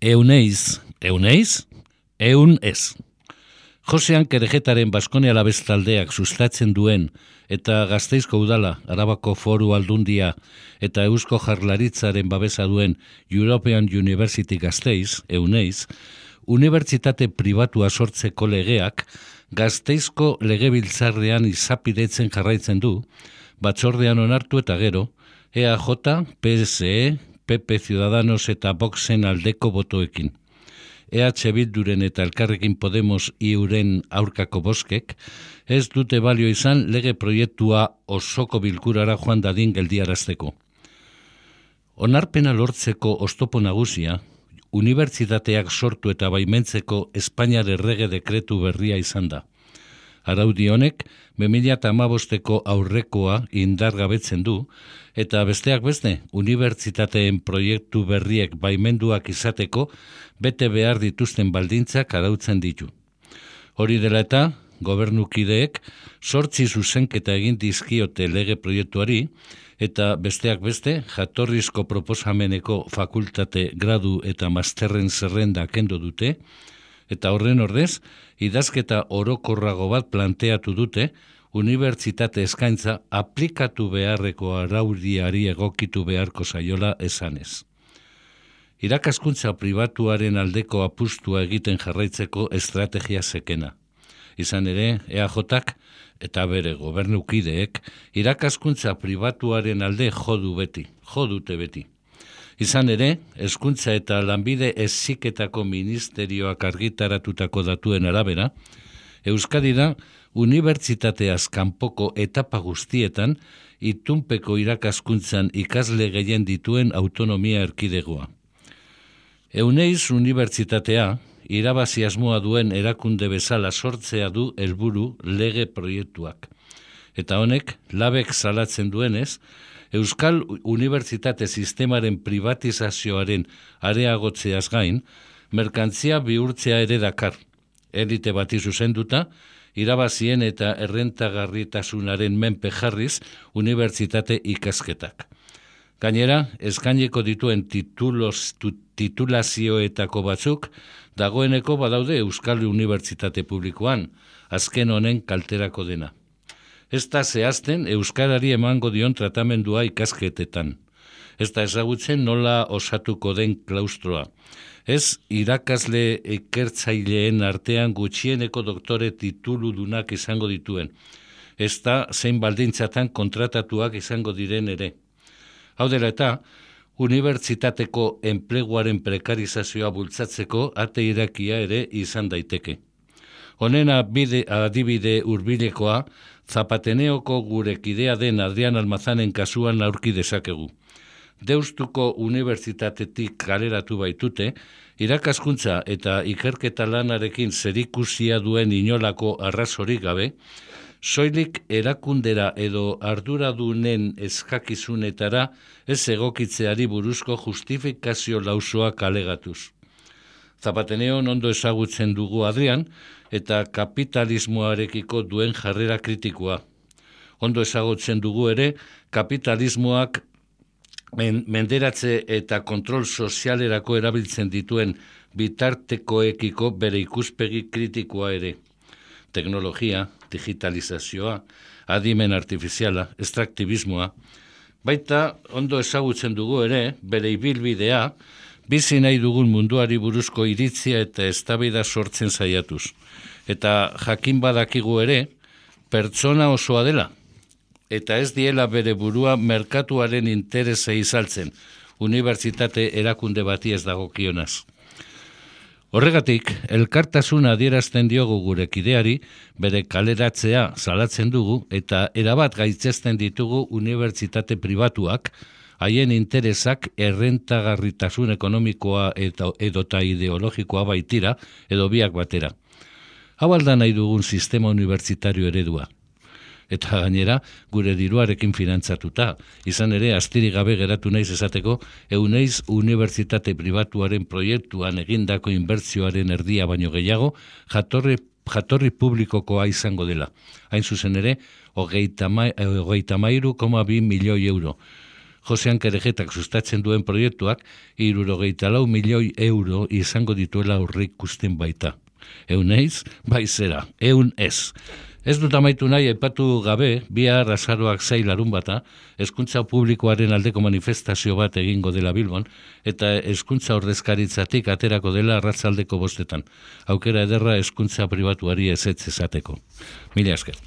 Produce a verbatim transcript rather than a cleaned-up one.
Euneiz, euneiz, eun ez. Josean Kerejetaren Baskonia Labestaldeak sustatzen duen eta Gasteizko Udala, Arabako Foru Aldundia eta Eusko Jaurlaritzaren babesa duen European University Gasteiz, euneiz, unibertsitate pribatua sortzeko legeak Gasteizko legebiltzarrean izapidetzen jarraitzen du, batzordean onartu eta gero, E A J, P S E, P P Ciudadanos eta Voxen aldeko botoekin. E H Bilduren eta Elkarrekin Podemos iuren aurkako boskek ez dute balio izan lege proiektua osoko bilkurara joan dadin geldiarazteko. Onarpena lortzeko oztopo nagusia, unibertsitateak sortu eta baimentzeko Espainiar errege dekretu berria izan da. Araudi honek, bi mila hamabosteko aurrekoa indargabetzen du, eta besteak beste, unibertsitateen proiektu berriek baimenduak izateko bete behar dituzten baldintzak arautzen ditu. Hori dela eta, gobernukideek zortzi zuzenketa egin dizkiote lege proiektuari, eta besteak beste, jatorrizko proposameneko fakultate gradu eta masterren zerrenda kendu dute, eta horren ordez, idazketa orokorrago bat planteatu dute, unibertsitate eskaintza aplikatu beharreko araudiari egokitu beharko zaiola esanez. Irakaskuntza pribatuaren aldeko apustua egiten jarraitzeko estrategia sekena. Izan ere, E A Jak eta bere gobernukideek irakaskuntza pribatuaren alde jodu beti, jodute beti. Izan ere, Hezkuntza eta Lanbide Heziketako Ministerioak argitaratutako datuen arabera, Euskadi da unibertsitateaz kanpoko etapa guztietan itunpeko irakaskuntzan ikasle gehien dituen autonomia erkidegoa. Euneiz unibertsitatea, irabazi asmoa duen erakunde bezala sortzea du helburu lege proiektuak. Eta honek, labek salatzen duenez, Euskal Unibertsitate Sistemaren privatizazioaren areagotzeaz gain, merkantzia bihurtzea ere dakar. Elite bati zuzenduta, irabazien eta errentagarritasunaren menpe jarriz unibertsitate ikasketak. Gainera, eskaineko dituen titulos, titulazioetako batzuk, dagoeneko badaude Euskal Unibertsitate Publikoan, azken honen kalterako dena. Ez da zehazten euskarari emango dion tratamendua ikasketetan. Ez da ezagutzen nola osatuko den klaustroa. Ez irakasle ikertzaileen artean gutxieneko doktore tituludunak izango dituen. Ez da zein baldintzatan kontratatuak izango diren ere. Hau dela eta, unibertsitateko enpleguaren prekarizazioa bultzatzeko ate irakia ere izan daiteke. Honen adibide hurbilekoa, Zapateneoko gure kidea den Adrian Almazanen kasuan aurki dezakegu. Deustuko unibertsitatetik kaleratu baitute, irakaskuntza eta ikerketa lanarekin zerikusia duen inolako arrazorik gabe, soilik erakundera edo arduradunen eskakizunetara ez egokitzeari buruzko justifikazio lausoa kalegatuz. Zapateneon ondo ezagutzen dugu Adrian, eta kapitalismoarekiko duen jarrera kritikoa. Ondo ezagutzen dugu ere, kapitalismoak menderatze eta kontrol sozialerako erabiltzen dituen bitartekoekiko bere ikuspegi kritikoa ere. Teknologia, digitalizazioa, adimen artifiziala, estraktibismoa, baita ondo ezagutzen dugu ere, bere ibilbidea, bizi nahi dugun munduari buruzko iritzia eta eztabaida sortzen saiatuz. Eta jakin badakigu ere, pertsona osoa dela, eta ez diela bere burua merkatuaren interese izaltzen, unibertsitate erakunde bati ez dagokionaz. Horregatik, elkartasuna adierazten diogu gure kideari, bere kaleratzea salatzen dugu, eta erabat gaitzesten ditugu unibertsitate pribatuak, haien interesak errentagarritasun ekonomikoa eta edota ideologikoa baitira edo biak batera. Hau alda nahi dugun sistema unibertsitario eredua. Eta gainera, gure diruarekin finantzatuta, izan ere astiri gabe geratu naiz esateko, euneiz unibertsitate pribatuaren proiektuan egindako inbertsioaren erdia baino gehiago, jatorri, jatorri publikokoa izango dela. Hain zuzen ere, hogeita hamairu koma bi milioi euro. Josean Kerejetak sustatzen duen proiektuak hirurogeita lau milioi euro izango dituela aurreikusten baita. Eun eiz, bai zera, eun ez. Ez dut amaitu nahi aipatu gabe, bihar azaroak sei larun bata, hezkuntza publikoaren aldeko manifestazio bat egingo dela Bilbon, eta hezkuntza ordezkaritzatik aterako dela arratsaldeko bostetan. Aukera ederra hezkuntza pribatuari ezetz esateko. Mila esker.